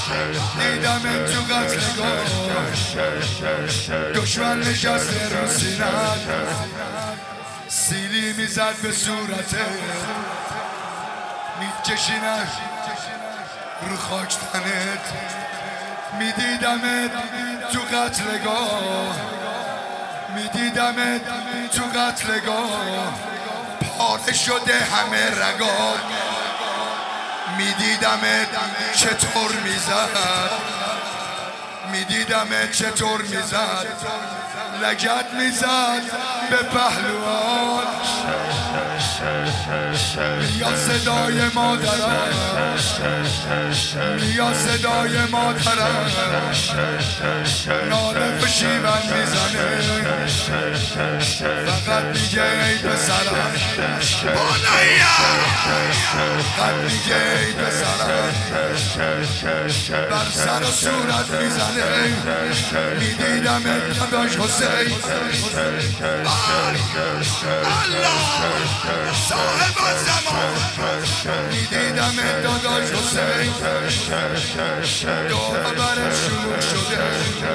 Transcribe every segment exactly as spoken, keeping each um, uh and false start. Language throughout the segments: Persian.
دیدم تو قتلگاه دشمن نشسته رو سینت سیلی میزد به صورته میکشینش رو خاک تنت میدیدمت تو قتلگاه میدیدمت تو قتلگاه پاره شده همه رگات میدیدمت چطور میزد میدیدمت چطور میزد لگد میزد به پهلوان یا صدای مادرم یا صدای مادرم ناله فشیون میزنه فقط میگه ای پسرم فقط میگه ای پسرم بر سر و صورت میزنه میدیدم داداش حسین الله صاحب زمان میدیدم داداش حسین دو خبرش شروع شده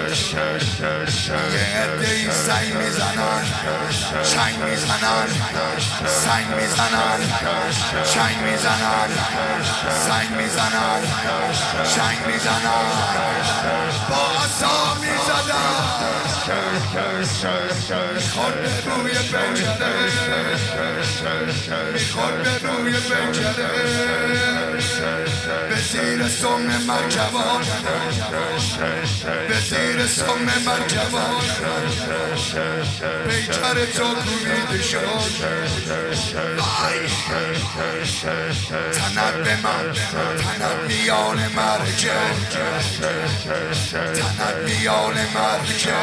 یه عده‌ای سنگ میزنن چنگ میزنن سنگ میزنن چنگ میزنن سنگ میزنن چنگ میزنن با عصا میزدن میخواد به روی پنجره میخواد به روی پنجره به زیر سم مرکبان به زیر سم مرکبان پیکر تو کوبیده شد تنت به من تنت میان مرکه تنت میان مرکه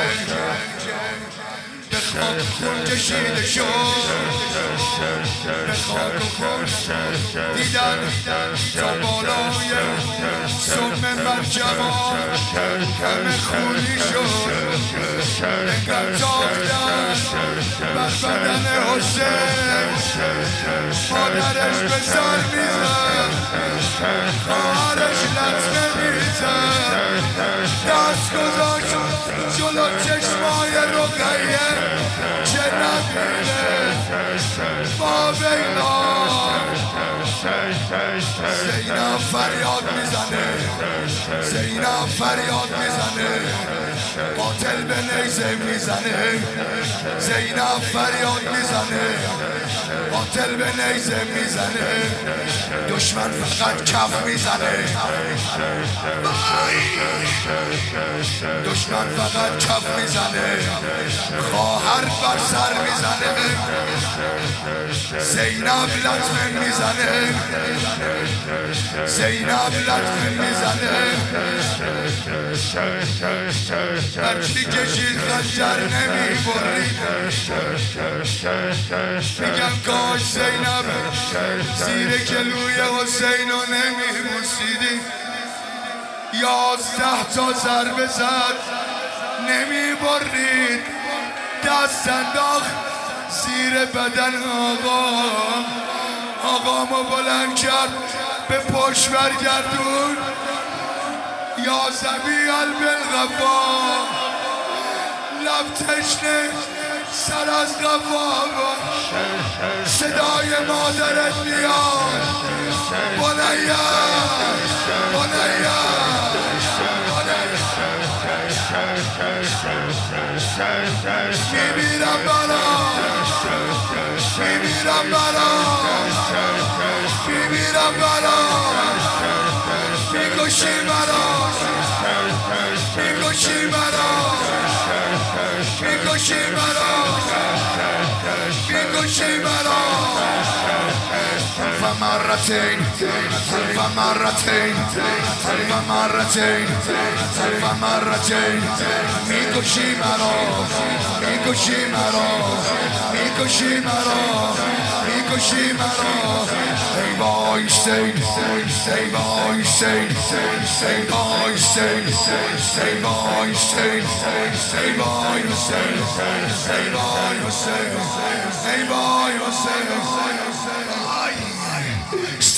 به خاک خون کشیده شد به خاک خون دیدن تا بالای سم مرکبان همه خونی شد انقدر تاختن بر بدن حسین مادرش به سر میزن خواهرش لطمه میزن دست گذاشت جلو چشمای رقیه چه نبینه با بیلان زینب فریاد میزنه زینب فریاد میزنه قاتل به نیزه میزنه زینب فریاد میزنه قاتل به نیزه میزنه دشمن فقط کف میزنه دشمن فقط کف میزنه خواهر بر سر میزنه زینب لطمه میزنه زینب لطمه میزنه هرچی کشید خنجر نمیبرید میگم کاش زینب زیر کلوی حسین رو نمیبوسیدی یازده تا ضربه زد نمیبرید دست انداخت زیر بدن آقا آقامو بلند کرد به پشت برگردون یا زبی البالغفا لب تشنه سر از غفا صدای مادرت میاد بنیا بنیا میمیرم برام میمیرم برام میمیرم برام میکشی مرا میکشی مرا میکشی مرا میکشی مرا فمرتين فمرتين فمرتين فمرتين میکشی مرا میکشی مرا میکشی مرا میکشی مرا ای وای سین ای وای سین ای وای سین ای وای سین ای وای حسین ای وای حسین ای وای حسین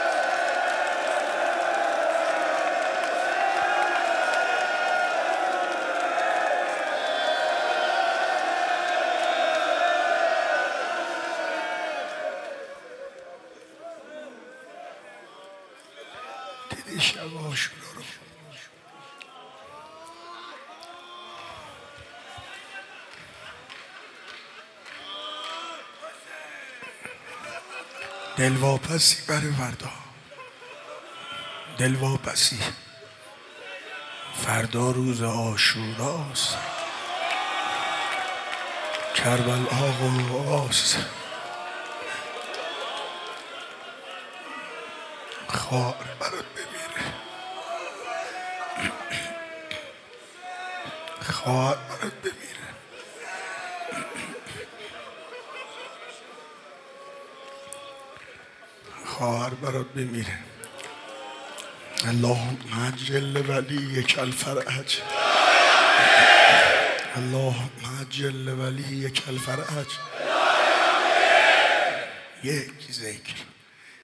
عاشورا رو. دلواپسی برای فردا، دلواپسی. فردا روز عاشوراست، کربلا آقاست. خواهر برات بمیره، خواهر برات بمیره. خواهر برات بمیره. اللهم عجل ولیک الفرج، اللهم عجل ولیک الفرج. یک ذکر